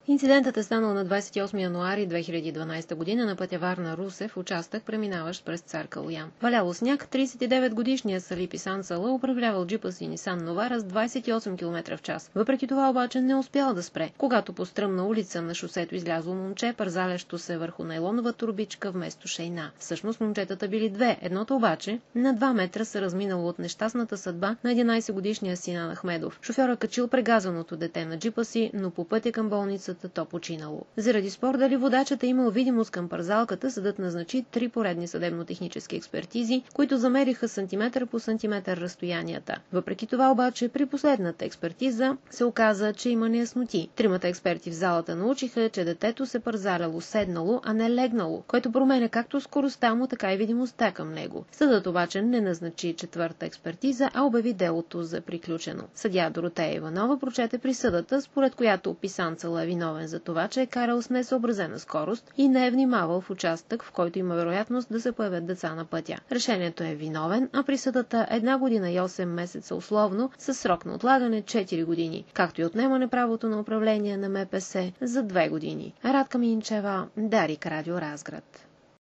Инцидентът е станал на 28 януари 2012 година на пътя Варна-Русе в участък, преминаващ през Цар Калоян. Валяло сняг, 39-годишният Сали Писан Сала управлявал джипа си Нисан Новара с 28 км в час. Въпреки това обаче не успял да спре, когато по стръмна улица на шосето излязло момче, пързалящо се върху найлонова турбичка вместо шейна. Всъщност момчетата били две, едното обаче на 2 метра се разминало от нещастната съдба на 11-годишния Синан Ахмедов. Шофьорът качил прегазваното дете на джипа си, но по пътя към болницата то починало. Заради спор дали водачът е имал видимост към пързалката, съдът назначи 3 поредни съдебно-технически експертизи, които замериха сантиметър по сантиметър разстоянията. Въпреки това обаче при последната експертиза се оказа, че има неясноти. Тримата експерти в залата научиха, че детето се пързаляло седнало, а не легнало, което променя както скоростта му, така и видимостта към него. Съдът обаче не назначи четвърта експертиза, а обяви делото за приключено. Съдия Доротея Иванова прочете присъдата, според която Писан Сала е виновен за това, че е карал с несъобразена скорост и не е внимавал в участък, в който има вероятност да се появят деца на пътя. Решението е виновен, а присъдата 1 година и 8 месеца условно с срок на отлагане 4 години, както и отнемане правото на управление на МПС за 2 години. Радка Минчева, Дарик, Радио Разград.